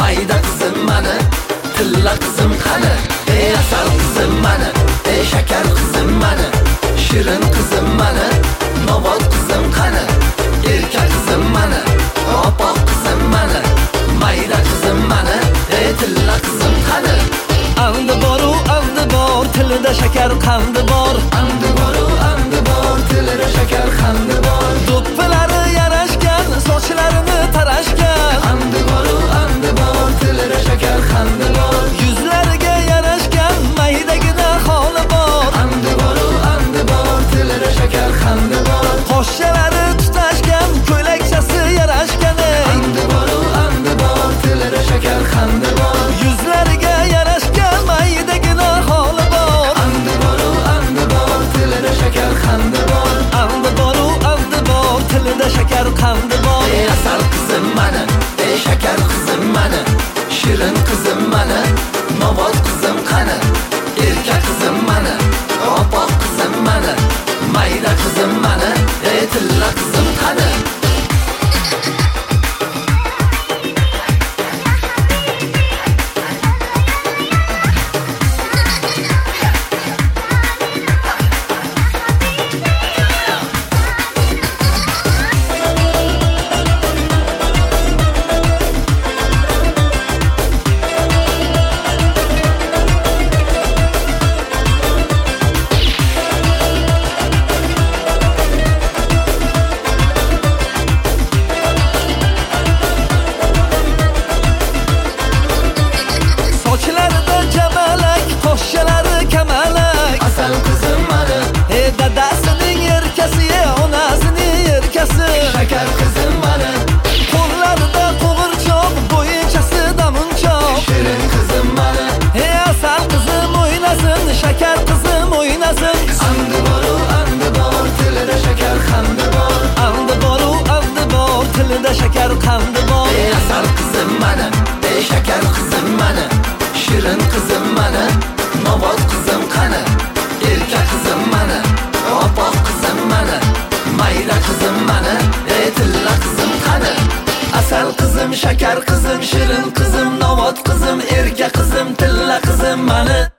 mayda qizim mani, tilla qizim qani, ey asal qizim mani, ey shakar qizim mani, shirin qizim mani, nobod qizim qani, erkak qizim mani, opoq qizim mani, mayda qizim mani, ey tilla qizim qani. Andi boru andi bor, tilida shakar qandi bor. Andi boru andi bor, tilida shakar qandi bor. Do'ppilari yarashgan, sochlarini tarashgan. Andi boru andi bor, tilida shakar qandi bor. Yuzlariga yarashgan, maydagina holi bor. Andi boru andi bor, tilida shakar qandi bor. Qo'shalari tutashgan, ko'ylakchasi yarashgan. Andi boru andi bor, tilida shakar qandi bor. Yuzlariga yarashgan, maydagina holi bor. Andi boru andi bor, tilida shakar qandi bor. Andi boru andi bor, tilida shakar qandi bor. Ey asal qizim mani, ey shakar qizim mani, shirin qizim mani, nobod qizim qani, erkak qizim mani, opoq qizim mani, mayda qizim mani, ey tilla qizim qani. Sochlarida jamalak, qo'shalari kamalak. Asal qizim mani, Ey dadasining erkasi, onasining erkasi. shakar qizim mani, Qo'llarida qo'g'irchoq, bo'yinchasi damunchoq. shirin qizim mani. Ey asal qizim o'ynasin, shakar qizim o'ynasin. Andi boru andi bor, tilida shakar qandi bor. Andi boru andi bor, tilida shakar qandi bor. Ey asal qizim mani, ey shakar qizim mani, shirin qizim mani, nobod qizim qani, erkak qizim mani, opoq qizim mani, mayda qizim mani, ey tilla qizim qani. Asal qizim, shakar qizim, shirin qizim, nobod qizim, erkak qizim, tilla qizim mani.